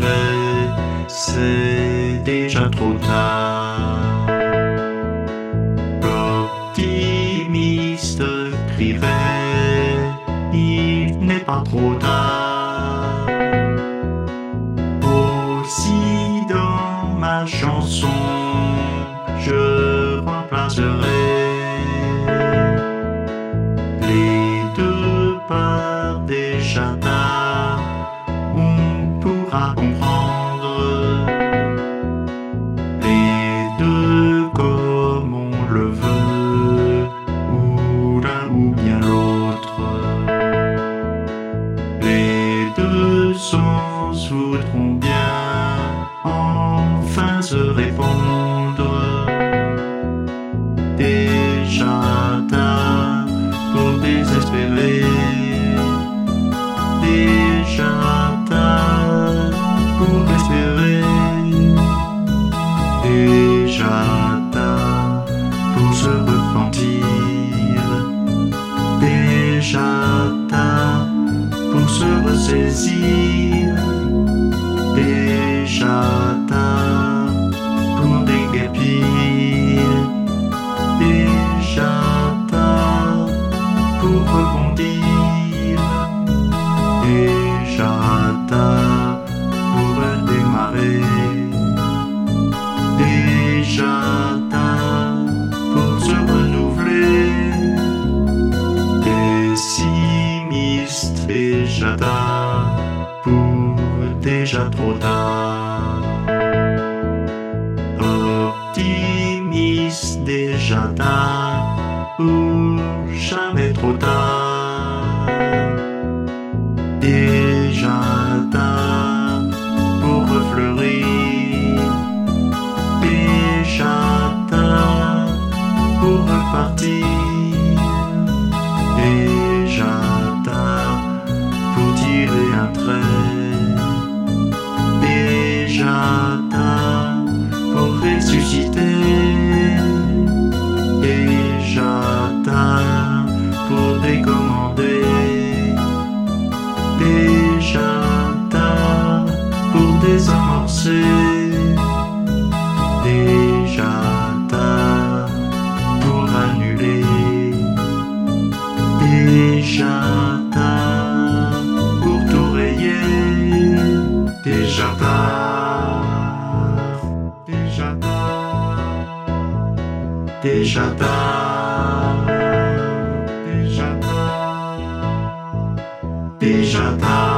regret, c'est déjà trop tard. L'optimiste crierait, il n'est pas trop tard. Aussi dans ma chanson, je remplacerai les deux par des jardins. On pourra comprendre les deux comme on le veut, ou l'un ou bien l'autre. Les deux sens voudront bien enfin se répondre. Des jardins pour désespérer, des jardins pour espérer, des jardins pour se repentir, des jardins pour se ressaisir, des jardins pour déguerpir, des jardins pour rebondir, des jardins pour redémarrer, des jardins pour se renouveler, pessimistes et jardins pour déjà trop tard. Optimiste des jardins pour jamais trop tard. Des jardins pour refleurir, des jardins pour repartir, des jardins pour tirer un trait, des jardins pour ressusciter, des jardins pour décommander, des jardins pour désamorcer, des jardins pour annuler, des jardins pour tout rayer, des jardins, des jardins, des jardins, des jardins, des jardins.